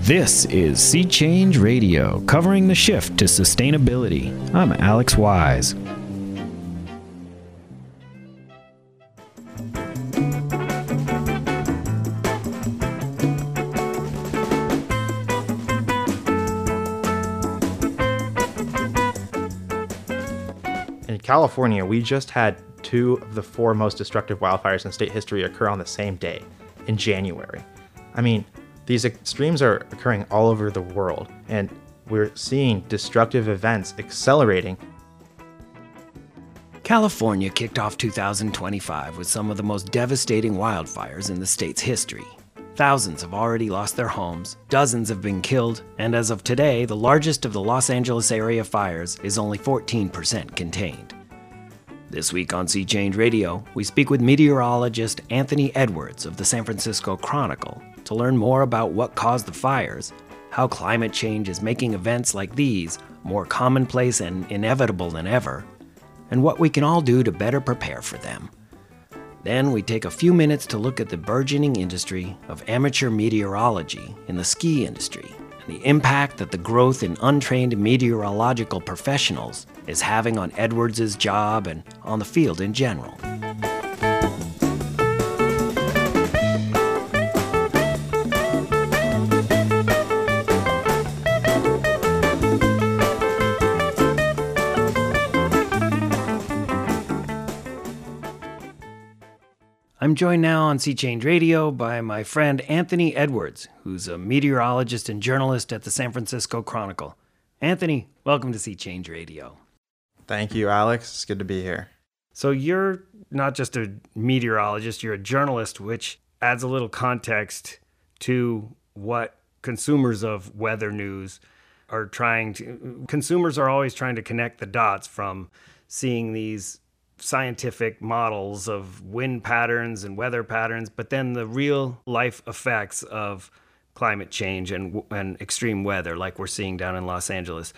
This is Sea Change Radio, covering the shift to sustainability. I'm Alex Wise. In California, we just had two of the four most destructive wildfires in state history occur on the same day, in January. I mean, these extremes are occurring all over the world, and we're seeing destructive events accelerating. California kicked off 2025 with some of the most devastating wildfires in the state's history. Thousands have already lost their homes, dozens have been killed, and as of today, the largest of the Los Angeles area fires is only 14% contained. This week on Sea Change Radio, we speak with meteorologist Anthony Edwards of the San Francisco Chronicle to learn more about what caused the fires, how climate change is making events like these more commonplace and inevitable than ever, and what we can all do to better prepare for them. Then we take a few minutes to look at the burgeoning industry of amateur meteorology in the ski industry and the impact that the growth in untrained meteorological professionals is having on Edwards' job and on the field in general. I'm joined now on Sea Change Radio by my friend Anthony Edwards, who's a meteorologist and journalist at the San Francisco Chronicle. Anthony, welcome to Sea Change Radio. Thank you, Alex. It's good to be here. So you're not just a meteorologist, you're a journalist, which adds a little context to what consumers of weather news are trying to... Consumers are always trying to connect the dots from seeing these scientific models of wind patterns and weather patterns, but then the real life effects of climate change and extreme weather like we're seeing down in Los Angeles.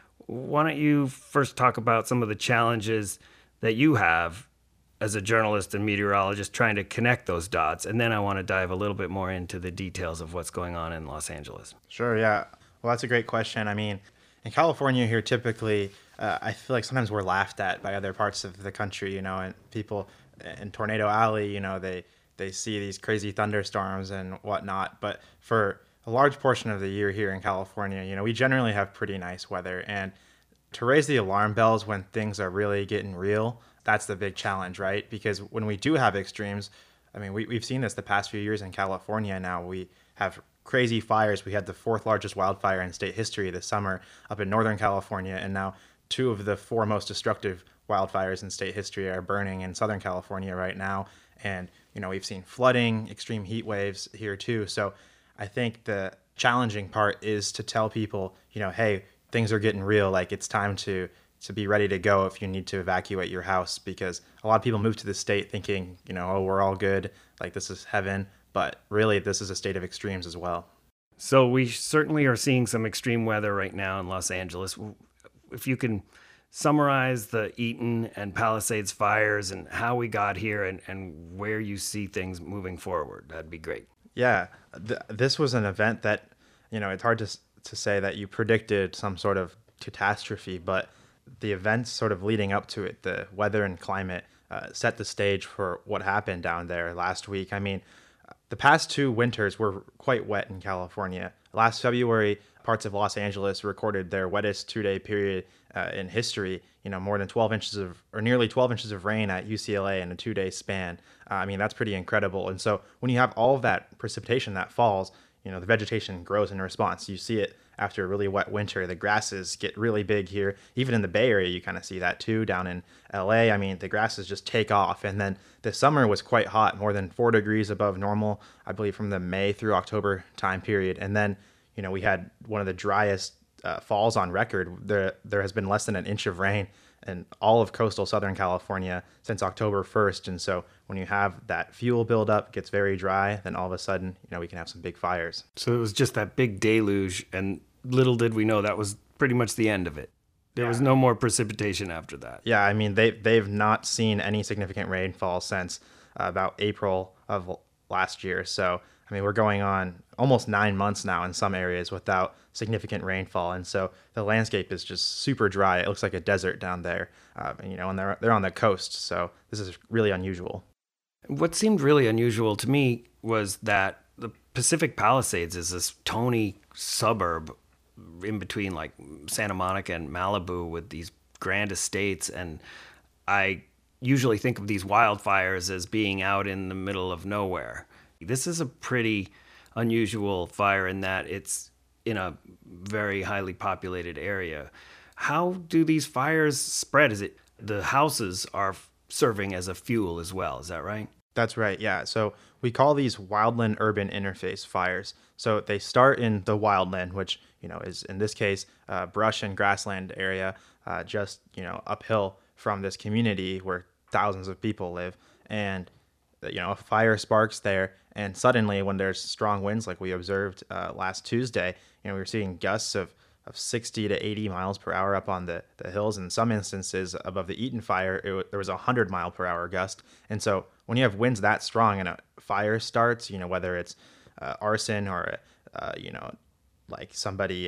Why don't you first talk about some of the challenges that you have as a journalist and meteorologist trying to connect those dots, and then I want to dive a little bit more into the details of what's going on in Los Angeles. Sure, yeah. Well, that's a great question. I mean, in California here, typically, I feel like sometimes we're laughed at by other parts of the country, and people in Tornado Alley, they see these crazy thunderstorms and whatnot. But for a large portion of the year here in California, we generally have pretty nice weather. And to raise the alarm bells when things are really getting real, that's the big challenge, right? Because when we do have extremes, I mean, we've seen this the past few years in California now. We have crazy fires. We had the fourth largest wildfire in state history this summer up in Northern California, and now two of the four most destructive wildfires in state history are burning in Southern California right now. And, we've seen flooding, extreme heat waves here too. So I think the challenging part is to tell people, hey, things are getting real. Like, it's time to be ready to go if you need to evacuate your house, because a lot of people move to the state thinking, oh, we're all good. Like, this is heaven. But really, this is a state of extremes as well. So we certainly are seeing some extreme weather right now in Los Angeles. If you can summarize the Eaton and Palisades fires and how we got here and where you see things moving forward, that'd be great. Yeah, this was an event that, it's hard to say that you predicted some sort of catastrophe, but the events sort of leading up to it, the weather and climate, set the stage for what happened down there last week. I mean, the past two winters were quite wet in California. Last February, parts of Los Angeles recorded their wettest two-day period in history. More than 12 inches or nearly 12 inches of rain at UCLA in a two-day span. I mean, that's pretty incredible. And so when you have all of that precipitation that falls, the vegetation grows in response. You see it after a really wet winter. The grasses get really big here. Even in the Bay Area, you kind of see that too. Down in LA, I mean, the grasses just take off. And then the summer was quite hot, more than 4 degrees above normal, I believe, from the May through October time period. And then, we had one of the driest falls on record. There has been less than an inch of rain in all of coastal Southern California since October 1st. And so when you have that fuel buildup, gets very dry, then all of a sudden, we can have some big fires. So it was just that big deluge, and little did we know that was pretty much the end of it. There was no more precipitation after that. Yeah, I mean, they've not seen any significant rainfall since about April of last year. So I mean, we're going on almost 9 months now in some areas without significant rainfall, and so the landscape is just super dry. It looks like a desert down there, and they're on the coast, so this is really unusual. What seemed really unusual to me was that the Pacific Palisades is this tony suburb in between like Santa Monica and Malibu with these grand estates. And I usually think of these wildfires as being out in the middle of nowhere. This is a pretty unusual fire in that it's in a very highly populated area. How do these fires spread? Is it the houses are serving as a fuel as well? Is that right? That's right, yeah. So we call these wildland urban interface fires. So they start in the wildland, which, is in this case, brush and grassland area, just, uphill from this community where thousands of people live. And, a fire sparks there. And suddenly when there's strong winds, like we observed last Tuesday, we were seeing gusts of 60 to 80 miles per hour up on the hills. In some instances above the Eaton fire, there was a 100-mile-per-hour gust. And so when you have winds that strong and a fire starts, whether it's arson or, like somebody,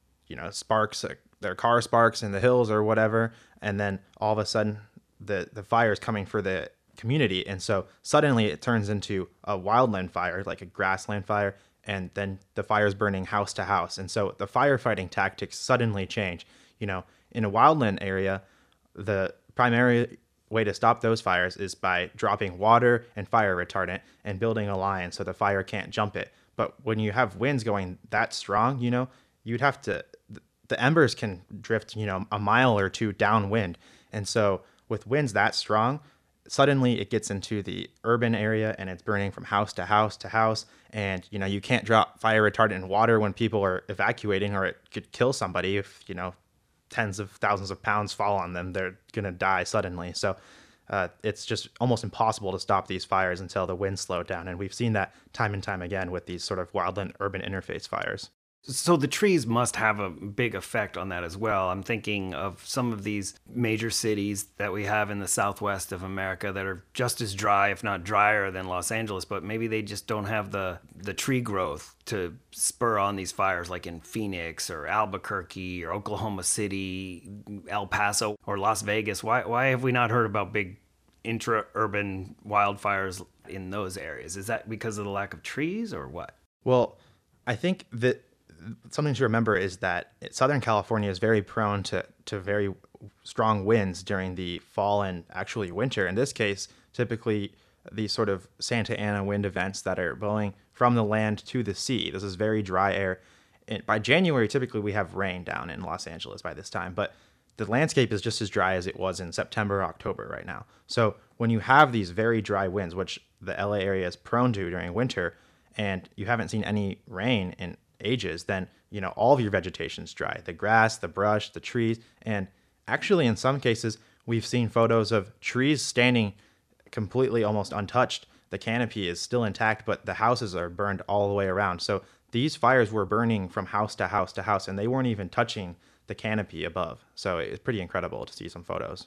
sparks, their car sparks in the hills or whatever, and then all of a sudden the fire is coming for the community. And so suddenly it turns into a wildland fire, like a grassland fire, and then the fire is burning house to house. And so the firefighting tactics suddenly change. In a wildland area, the primary way to stop those fires is by dropping water and fire retardant and building a line so the fire can't jump it. But when you have winds going that strong, you'd have to, the embers can drift, a mile or two downwind. And so with winds that strong, suddenly it gets into the urban area and it's burning from house to house to house. And, you can't drop fire retardant in water when people are evacuating, or it could kill somebody if, tens of thousands of pounds fall on them. They're going to die suddenly. So it's just almost impossible to stop these fires until the winds slow down. And we've seen that time and time again with these sort of wildland urban interface fires. So the trees must have a big effect on that as well. I'm thinking of some of these major cities that we have in the southwest of America that are just as dry, if not drier, than Los Angeles, but maybe they just don't have the tree growth to spur on these fires, like in Phoenix or Albuquerque or Oklahoma City, El Paso or Las Vegas. Why have we not heard about big intra-urban wildfires in those areas? Is that because of the lack of trees or what? Well, I think that something to remember is that Southern California is very prone to very strong winds during the fall and actually winter. In this case, typically these sort of Santa Ana wind events that are blowing from the land to the sea. This is very dry air. And by January, typically we have rain down in Los Angeles by this time, but the landscape is just as dry as it was in September, October right now. So when you have these very dry winds, which the LA area is prone to during winter, and you haven't seen any rain in ages, then all of your vegetation's dry, the grass, the brush, the trees. And actually in some cases we've seen photos of trees standing completely almost untouched. The canopy is still intact, but the houses are burned all the way around. So these fires were burning from house to house to house, and they weren't even touching the canopy above. So it's pretty incredible to see some photos.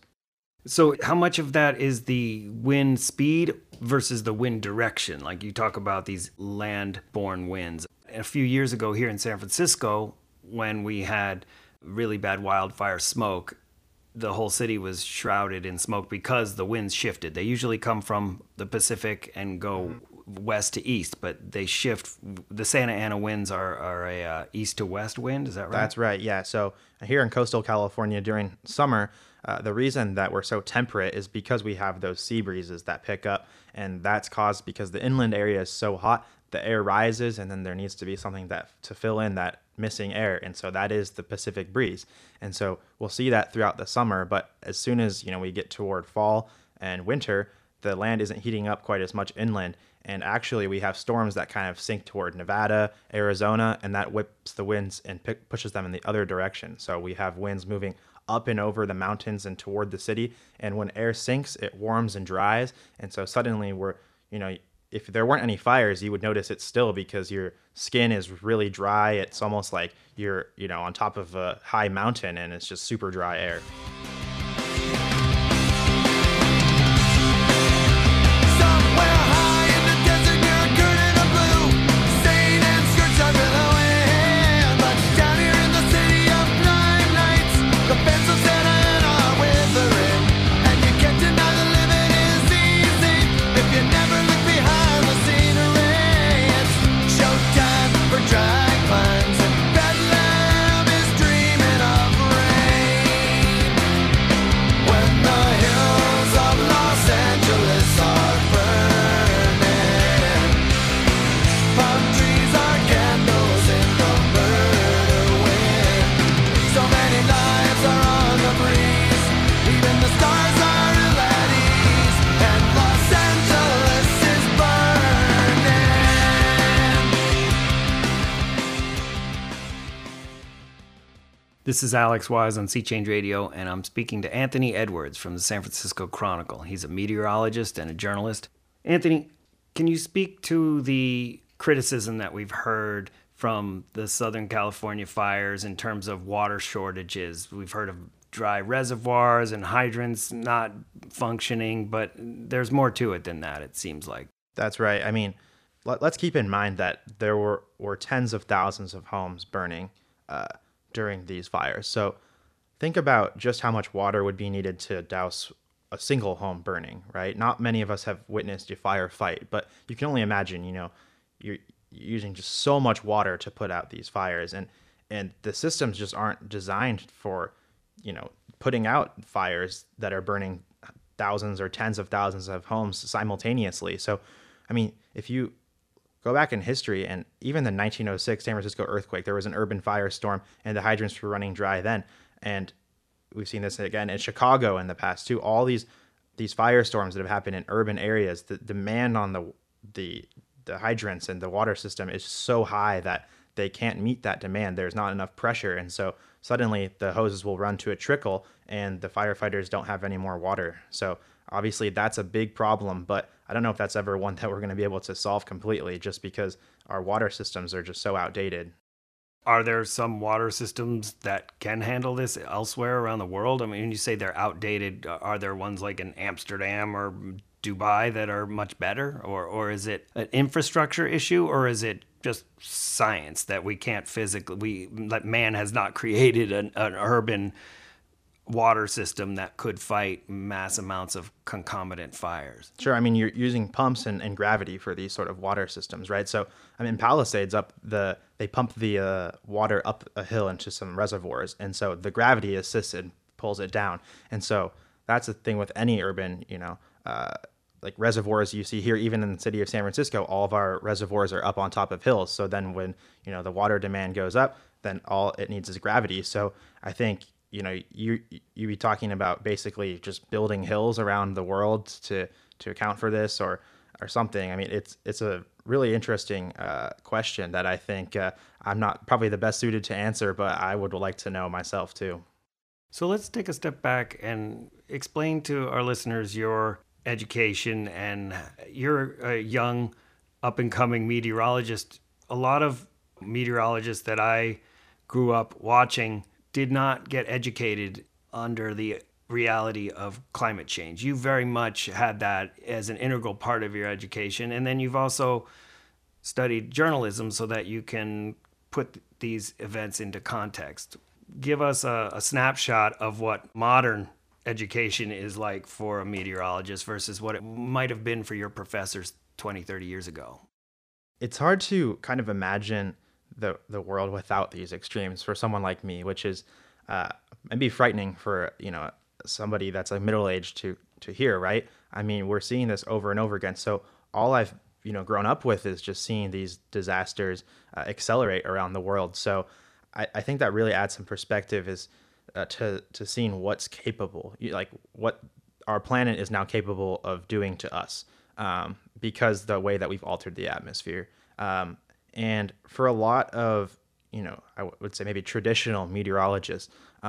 So how much of that is the wind speed versus the wind direction? Like you talk about these land-borne winds. A few years ago here in San Francisco, when we had really bad wildfire smoke, the whole city was shrouded in smoke because the winds shifted. They usually come from the Pacific and go west to east, but they shift. The Santa Ana winds are a east to west wind. Is that right? That's right, yeah. So here in coastal California during summer, the reason that we're so temperate is because we have those sea breezes that pick up, and that's caused because the inland area is so hot. The air rises, and then there needs to be something to fill in that missing air, and so that is the Pacific breeze. And so we'll see that throughout the summer, but as soon as we get toward fall and winter, the land isn't heating up quite as much inland, and actually we have storms that kind of sink toward Nevada, Arizona, and that whips the winds and pushes them in the other direction. So we have winds moving up and over the mountains and toward the city, and when air sinks, it warms and dries, and so suddenly we're if there weren't any fires, you would notice it still because your skin is really dry. It's almost like you're, on top of a high mountain, and it's just super dry air. Somewhere high in the desert, you're a curtain of blue. This is Alex Wise on Sea Change Radio, and I'm speaking to Anthony Edwards from the San Francisco Chronicle. He's a meteorologist and a journalist. Anthony, can you speak to the criticism that we've heard from the Southern California fires in terms of water shortages? We've heard of dry reservoirs and hydrants not functioning, but there's more to it than that, it seems like. That's right. I mean, let's keep in mind that there were tens of thousands of homes burning during these fires. So think about just how much water would be needed to douse a single home burning, right? Not many of us have witnessed a firefight, but you can only imagine, you're using just so much water to put out these fires. And the systems just aren't designed for, putting out fires that are burning thousands or tens of thousands of homes simultaneously. So, I mean, if you go back in history, and even the 1906 San Francisco earthquake, there was an urban firestorm and the hydrants were running dry then. And we've seen this again in Chicago in the past too. All these firestorms that have happened in urban areas, the demand on the hydrants and the water system is so high that they can't meet that demand. There's not enough pressure. And so suddenly the hoses will run to a trickle and the firefighters don't have any more water. So obviously that's a big problem, but I don't know if that's ever one that we're going to be able to solve completely, just because our water systems are just so outdated. Are there some water systems that can handle this elsewhere around the world? I mean, when you say they're outdated, are there ones like in Amsterdam or Dubai that are much better? Or is it an infrastructure issue, or is it just science that we can't that man has not created an urban water system that could fight mass amounts of concomitant fires? Sure. I mean, you're using pumps and gravity for these sort of water systems, right? So, I mean, Palisades they pump the water up a hill into some reservoirs. And so the gravity assisted pulls it down. And so that's the thing with any urban, like reservoirs you see here, even in the city of San Francisco, all of our reservoirs are up on top of hills. So then when, the water demand goes up, then all it needs is gravity. So I think, you be talking about basically just building hills around the world to account for this or something. I mean, it's a really interesting question that I think I'm not probably the best suited to answer, but I would like to know myself too. So let's take a step back and explain to our listeners your education, and you're a young up-and-coming meteorologist. A lot of meteorologists that I grew up watching did not get educated under the reality of climate change. You very much had that as an integral part of your education, and then you've also studied journalism so that you can put these events into context. Give us a snapshot of what modern education is like for a meteorologist versus what it might have been for your professors 20, 30 years ago. It's hard to kind of imagine the world without these extremes for someone like me, which is maybe frightening for, somebody that's like middle-aged to hear, right? I mean, we're seeing this over and over again. So all I've, grown up with is just seeing these disasters accelerate around the world. So I think that really adds some perspective is to seeing what's capable, like what our planet is now capable of doing to us, because the way that we've altered the atmosphere. And for a lot of, I would say maybe traditional meteorologists,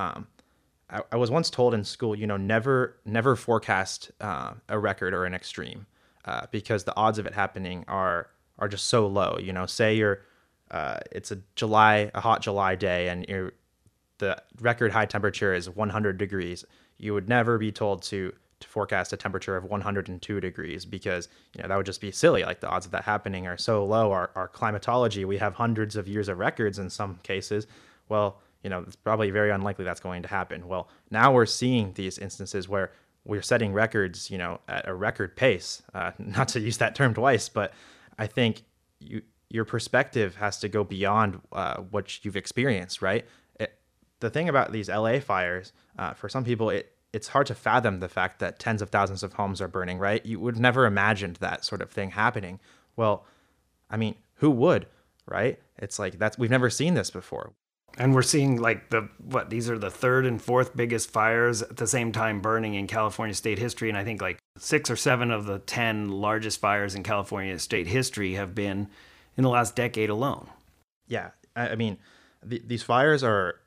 I was once told in school, never forecast a record or an extreme, because the odds of it happening are just so low. Say it's a hot July day, and the record high temperature is 100 degrees. You would never be told to forecast a temperature of 102 degrees because, that would just be silly. Like the odds of that happening are so low. Our climatology, we have hundreds of years of records in some cases. Well, it's probably very unlikely that's going to happen. Well, now we're seeing these instances where we're setting records, at a record pace. Not to use that term twice, but I think your perspective has to go beyond what you've experienced, right? The thing about these LA fires, for some people, it's hard to fathom the fact that tens of thousands of homes are burning, right? You would never imagined that sort of thing happening. Well, I mean, who would, right? It's like we've never seen this before. And we're seeing these are the third and fourth biggest fires at the same time burning in California state history. And I think 6 or 7 of the 10 largest fires in California state history have been in the last decade alone. Yeah. I mean, these fires are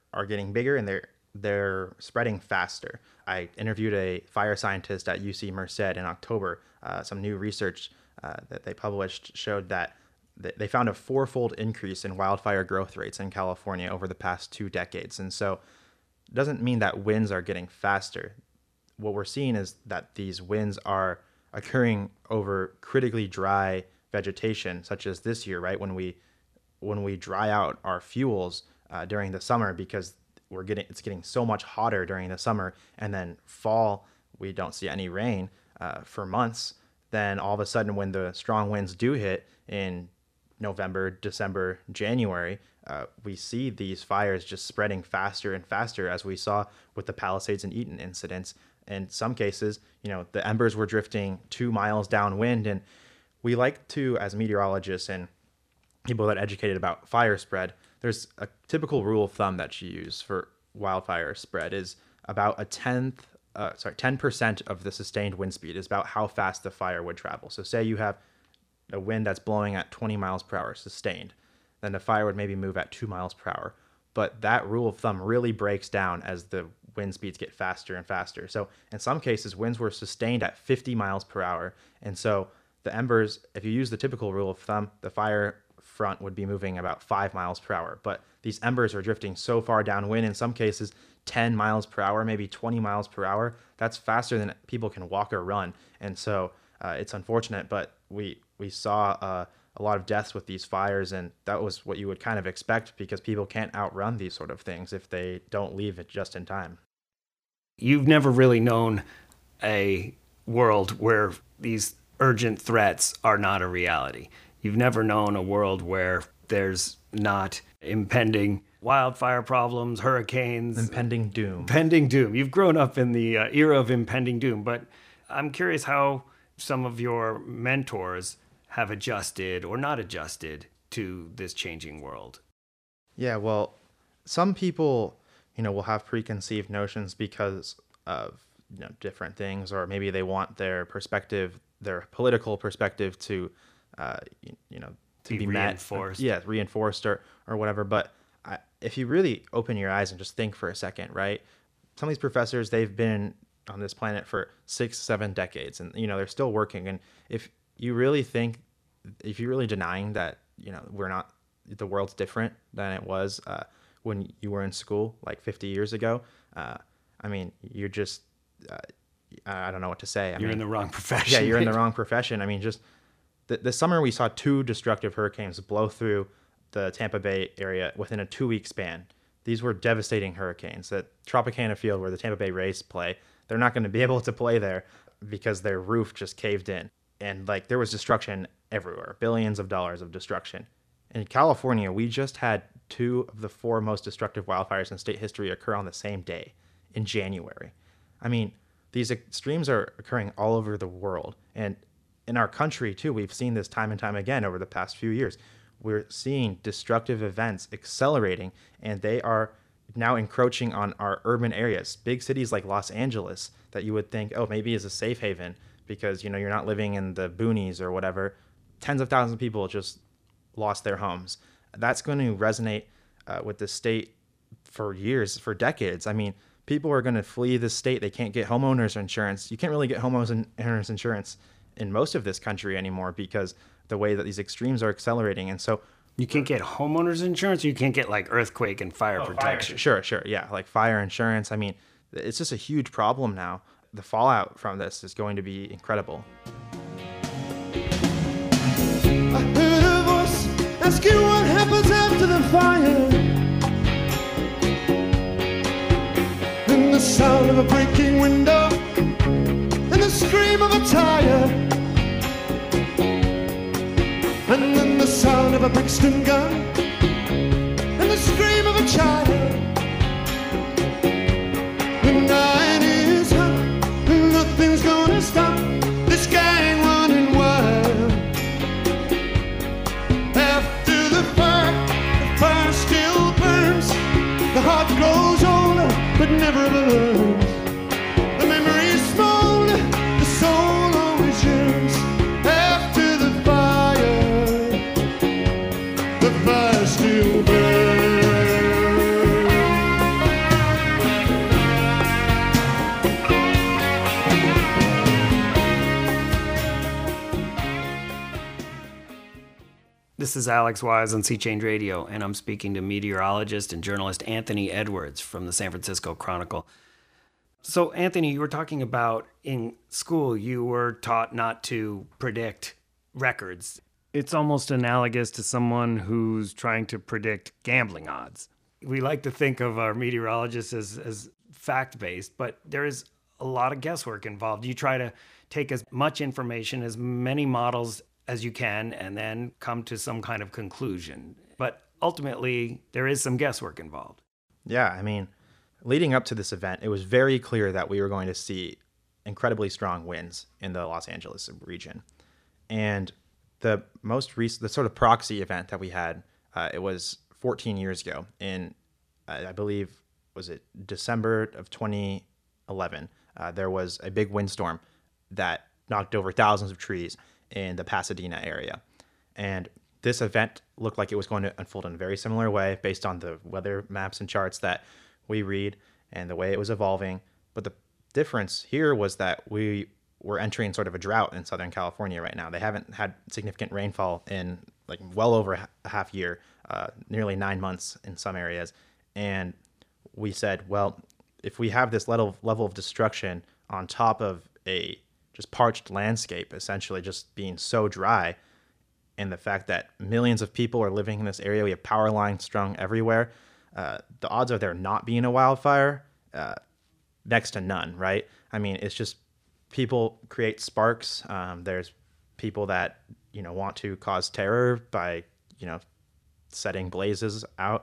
are getting bigger and they're spreading faster. I interviewed a fire scientist at UC Merced in October. Some new research that they published showed that they found a 4-fold increase in wildfire growth rates in California over the past 2 decades. And so it doesn't mean that winds are getting faster. What we're seeing is that these winds are occurring over critically dry vegetation, such as this year, right? When we dry out our fuels during the summer, because it's getting so much hotter during the summer, and then fall we don't see any rain for months. Then all of a sudden, when the strong winds do hit in November, December, January, we see these fires just spreading faster and faster, as we saw with the Palisades and Eaton incidents. In some cases, the embers were drifting 2 miles downwind, and we like to, as meteorologists and people that are educated about fire spread, there's a typical rule of thumb that you use for wildfire spread is about 10% of the sustained wind speed is about how fast the fire would travel. So say you have a wind that's blowing at 20 miles per hour sustained, then the fire would maybe move at 2 miles per hour. But that rule of thumb really breaks down as the wind speeds get faster and faster. So in some cases, winds were sustained at 50 miles per hour. And so the embers, if you use the typical rule of thumb, the fire front would be moving about 5 miles per hour. But these embers are drifting so far downwind, in some cases 10 miles per hour, maybe 20 miles per hour. That's faster than people can walk or run. And so it's unfortunate, but we saw a lot of deaths with these fires, and that was what you would kind of expect, because people can't outrun these sort of things if they don't leave it just in time. You've never really known a world where these urgent threats are not a reality. You've never known a world where there's not impending wildfire problems, hurricanes. Impending doom. Impending doom. You've grown up in the era of impending doom, but I'm curious how some of your mentors have adjusted or not adjusted to this changing world. Yeah, well, some people, will have preconceived notions because of different things, or maybe they want their perspective, their political perspective to be reinforced. Reinforced or whatever. But if you really open your eyes and just think for a second, right? Some of these professors, they've been on this planet for 6-7 decades, and they're still working. And if you're really denying that the world's different than it was when you were in school like 50 years ago, you're just I don't know what to say. You're in the wrong profession. Yeah, you're in the wrong profession. Just this summer we saw 2 destructive hurricanes blow through the Tampa Bay area within a 2-week span. These were devastating hurricanes. At Tropicana Field, where the Tampa Bay Rays play, they're not going to be able to play there because their roof just caved in. And there was destruction everywhere, billions of dollars of destruction. In California, we just had 2 of the 4 most destructive wildfires in state history occur on the same day in January. These extremes are occurring all over the world. And in our country, too, we've seen this time and time again over the past few years. We're seeing destructive events accelerating, and they are now encroaching on our urban areas. Big cities like Los Angeles that you would think, maybe is a safe haven because, you're not living in the boonies or whatever. Tens of thousands of people just lost their homes. That's going to resonate with the state for years, for decades. People are going to flee the state. They can't get homeowners insurance. You can't really get homeowners insurance in most of this country anymore because the way that these extremes are accelerating. And so you can't get homeowners insurance, or you can't get earthquake and fire protection. Sure. Yeah. Like fire insurance. It's just a huge problem now. The fallout from this is going to be incredible. I heard a voice asking what happens after the fire. And the sound of a breaking window, and the scream of a tire, and then the sound of a Brixton gun, and the scream of a child. The night is hot, and nothing's gonna stop this gang running wild. After the fire still burns. The heart grows older, but never ever learns. The memory's small, the soul always yearns. After the fire still burns. This is Alex Wise on Sea Change Radio, and I'm speaking to meteorologist and journalist Anthony Edwards from the San Francisco Chronicle. So, Anthony, you were talking about in school you were taught not to predict records. It's almost analogous to someone who's trying to predict gambling odds. We like to think of our meteorologists as fact-based, but there is a lot of guesswork involved. You try to take as much information, as many models as you can, and then come to some kind of conclusion. But ultimately, there is some guesswork involved. Yeah, I mean, leading up to this event, it was very clear that we were going to see incredibly strong winds in the Los Angeles region. And the most recent, the sort of proxy event that we had, it was 14 years ago in, I believe, was it December of 2011? There was a big windstorm that knocked over thousands of trees in the Pasadena area. And this event looked like it was going to unfold in a very similar way based on the weather maps and charts that we read and the way it was evolving. But the difference here was that we were entering sort of a drought in Southern California right now. They haven't had significant rainfall in like well over a half year, nearly 9 months in some areas. And we said, well, if we have this level of destruction on top of a just parched landscape, essentially just being so dry, and the fact that millions of people are living in this area, we have power lines strung everywhere, the odds of there not being a wildfire, next to none, right? I mean, it's just people create sparks. There's people that, want to cause terror by, setting blazes out.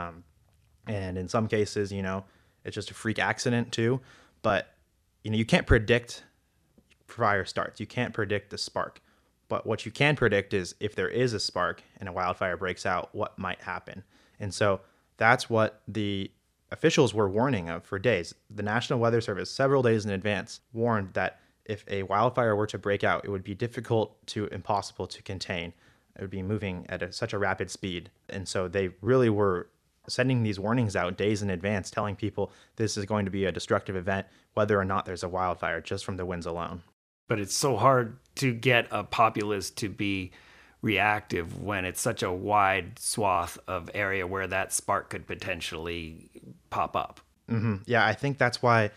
And in some cases, it's just a freak accident too. But, you can't predict fire starts. You can't predict the spark. But what you can predict is if there is a spark and a wildfire breaks out, what might happen. And so that's what the officials were warning of for days. The National Weather Service, several days in advance, warned that if a wildfire were to break out, it would be difficult to impossible to contain. It would be moving at such a rapid speed. And so they really were sending these warnings out days in advance, telling people this is going to be a destructive event, whether or not there's a wildfire, just from the winds alone. But it's so hard to get a populace to be reactive when it's such a wide swath of area where that spark could potentially pop up. Mm-hmm. Yeah, I think that's why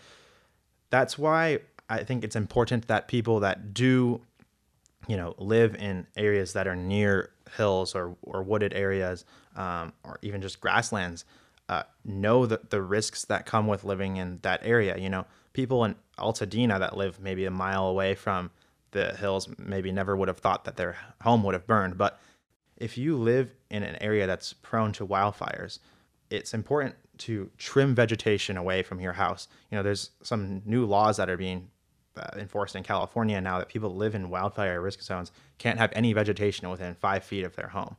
I think it's important that people that do, live in areas that are near hills or wooded areas, or even just grasslands, know the risks that come with living in that area. People in Altadena that live maybe a mile away from the hills maybe never would have thought that their home would have burned. But if you live in an area that's prone to wildfires, it's important to trim vegetation away from your house. There's some new laws that are being enforced in California now that people live in wildfire risk zones can't have any vegetation within 5 feet of their home.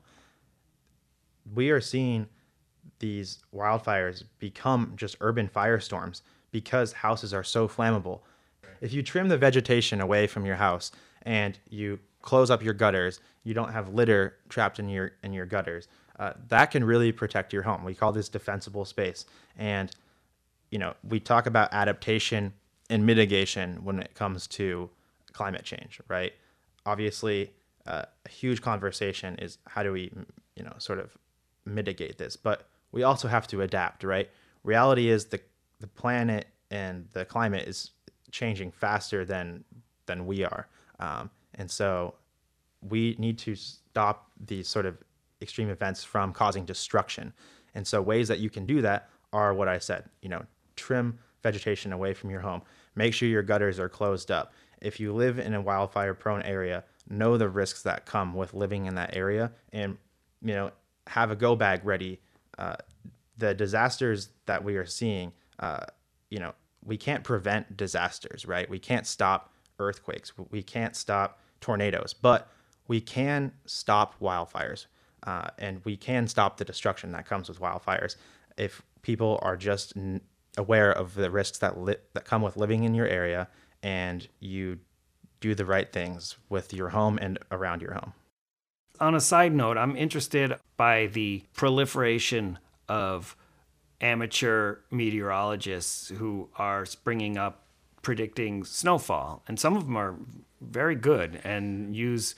We are seeing these wildfires become just urban firestorms because houses are so flammable. If you trim the vegetation away from your house and you close up your gutters, you don't have litter trapped in your gutters, that can really protect your home. We call this defensible space. And, we talk about adaptation and mitigation when it comes to climate change, right? Obviously, a huge conversation is how do we, sort of mitigate this? But we also have to adapt, right? Reality is the planet and the climate is changing faster than we are. And so we need to stop these sort of extreme events from causing destruction. And so ways that you can do that are what I said, trim vegetation away from your home. Make sure your gutters are closed up. If you live in a wildfire prone area, know the risks that come with living in that area and, have a go bag ready. The disasters that we are seeing, we can't prevent disasters, right? We can't stop earthquakes. We can't stop tornadoes, but we can stop wildfires, and we can stop the destruction that comes with wildfires if people are just aware of the risks that come with living in your area and you do the right things with your home and around your home. On a side note, I'm interested by the proliferation of amateur meteorologists who are springing up predicting snowfall. And some of them are very good and use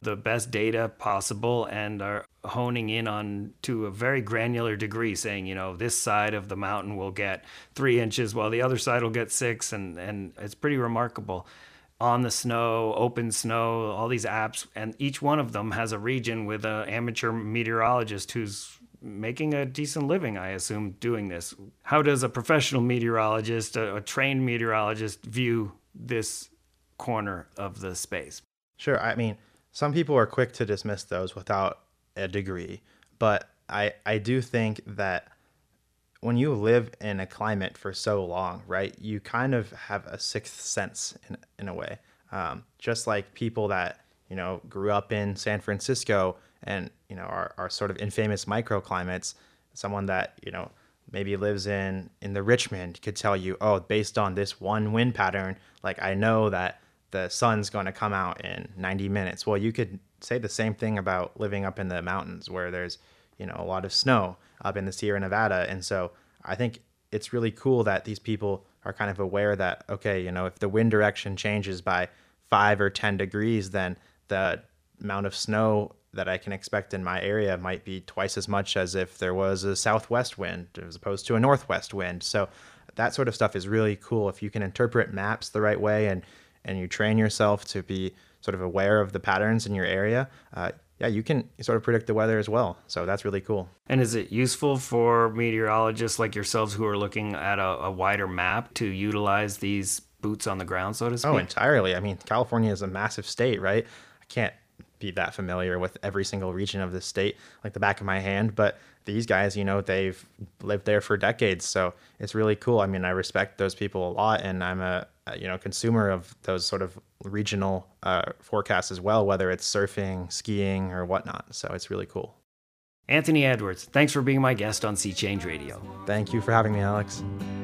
the best data possible and are honing in on to a very granular degree, saying, this side of the mountain will get 3 inches while the other side will get 6. And it's pretty remarkable. On the Snow, Open Snow, all these apps, and each one of them has a region with an amateur meteorologist who's making a decent living, I assume, doing this. How does a professional meteorologist, a trained meteorologist, view this corner of the space? Sure. I mean, some people are quick to dismiss those without a degree, but I do think that when you live in a climate for so long, right, you kind of have a sixth sense in a way. Just like people that, grew up in San Francisco and, are sort of infamous microclimates, someone that, maybe lives in the Richmond could tell you, oh, based on this one wind pattern, like I know that the sun's going to come out in 90 minutes. Well, you could say the same thing about living up in the mountains where there's, a lot of snow up in the Sierra Nevada. And so I think it's really cool that these people are kind of aware that, okay, if the wind direction changes by 5 or 10 degrees, then the amount of snow that I can expect in my area might be twice as much as if there was a southwest wind as opposed to a northwest wind. So that sort of stuff is really cool. If you can interpret maps the right way and you train yourself to be sort of aware of the patterns in your area, you can sort of predict the weather as well. So that's really cool. And is it useful for meteorologists like yourselves who are looking at a wider map to utilize these boots on the ground, so to speak? Oh, entirely. I mean, California is a massive state, right? I can't be that familiar with every single region of the state like the back of my hand, but these guys, they've lived there for decades. So it's really cool. I mean, I respect those people a lot, and I'm a consumer of those sort of regional forecasts as well, whether it's surfing, skiing, or whatnot. So it's really cool. Anthony Edwards, thanks for being my guest on Sea Change Radio. Thank you for having me, Alex.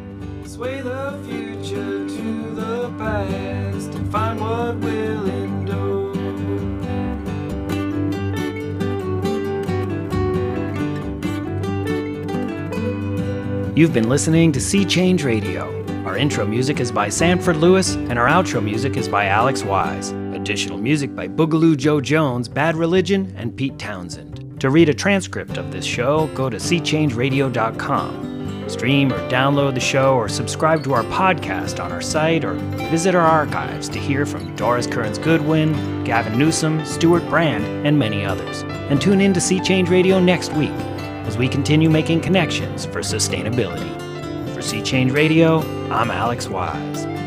Sway the future to the past and find what will endure. You've been listening to Sea Change Radio. Our intro music is by Sanford Lewis, and our outro music is by Alex Wise. Additional music by Boogaloo Joe Jones, Bad Religion, and Pete Townsend. To read a transcript of this show, go to seachangeradio.com. Stream or download the show or subscribe to our podcast on our site or visit our archives to hear from Doris Kearns Goodwin, Gavin Newsom, Stuart Brand, and many others. And tune in to Sea Change Radio next week as we continue making connections for sustainability. For Sea Change Radio, I'm Alex Wise.